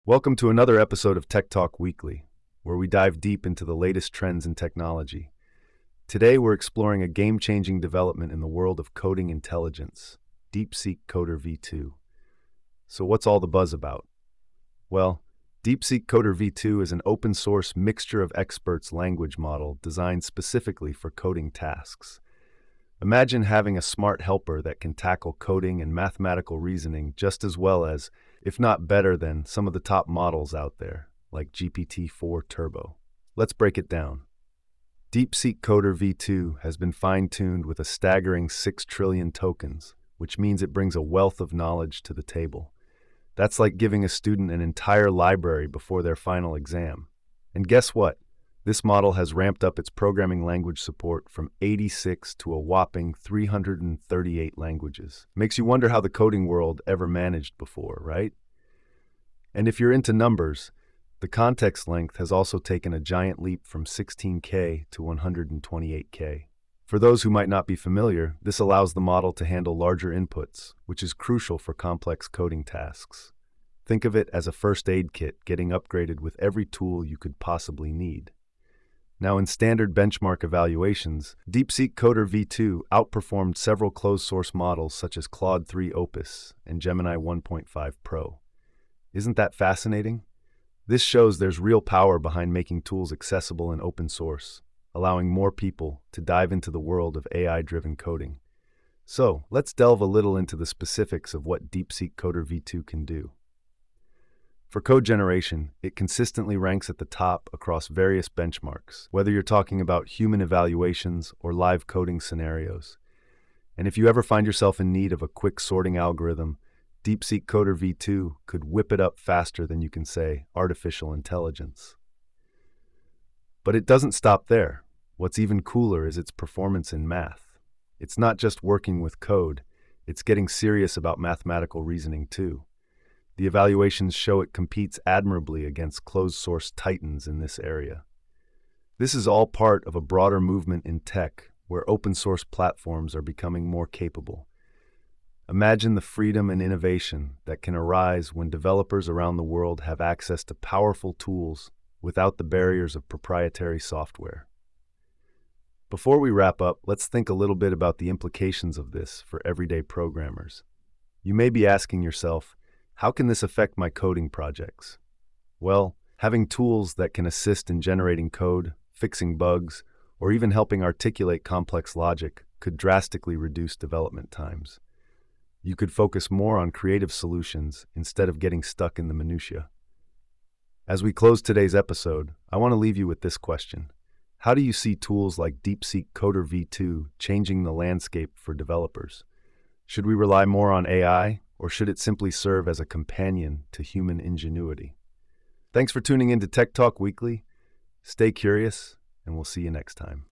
Welcome to another episode of Tech Talk Weekly, where we dive deep into the latest trends in technology. Today, we're exploring a game-changing development in the world of coding intelligence, DeepSeek Coder V2. So what's all the buzz about? Well, DeepSeek Coder V2 is an open-source mixture of experts language model designed specifically for coding tasks. Imagine having a smart helper that can tackle coding and mathematical reasoning just as well as, if not better than, some of the top models out there, like GPT-4 Turbo. Let's break it down. DeepSeek Coder V2 has been fine-tuned with a staggering 6 trillion tokens, which means it brings a wealth of knowledge to the table. That's like giving a student an entire library before their final exam. And guess what? This model has ramped up its programming language support from 86 to a whopping 338 languages. Makes you wonder how the coding world ever managed before, right? And if you're into numbers, the context length has also taken a giant leap from 16K to 128K. For those who might not be familiar, this allows the model to handle larger inputs, which is crucial for complex coding tasks. Think of it as a first aid kit getting upgraded with every tool you could possibly need. Now, in standard benchmark evaluations, DeepSeek Coder V2 outperformed several closed-source models such as Claude 3 Opus and Gemini 1.5 Pro. Isn't that fascinating? This shows there's real power behind making tools accessible and open source, allowing more people to dive into the world of AI-driven coding. So, let's delve a little into the specifics of what DeepSeek Coder V2 can do. For code generation, it consistently ranks at the top across various benchmarks, whether you're talking about human evaluations or live coding scenarios. And if you ever find yourself in need of a quick sorting algorithm, DeepSeek Coder V2 could whip it up faster than you can say artificial intelligence. But it doesn't stop there. What's even cooler is its performance in math. It's not just working with code, it's getting serious about mathematical reasoning too. The evaluations show it competes admirably against closed-source titans in this area. This is all part of a broader movement in tech where open-source platforms are becoming more capable. Imagine the freedom and innovation that can arise when developers around the world have access to powerful tools without the barriers of proprietary software. Before we wrap up, let's think a little bit about the implications of this for everyday programmers. You may be asking yourself, how can this affect my coding projects? Well, having tools that can assist in generating code, fixing bugs, or even helping articulate complex logic could drastically reduce development times. You could focus more on creative solutions instead of getting stuck in the minutiae. As we close today's episode, I want to leave you with this question. How do you see tools like DeepSeek Coder V2 changing the landscape for developers? Should we rely more on AI, or should it simply serve as a companion to human ingenuity? Thanks for tuning in to Tech Talk Weekly. Stay curious, and we'll see you next time.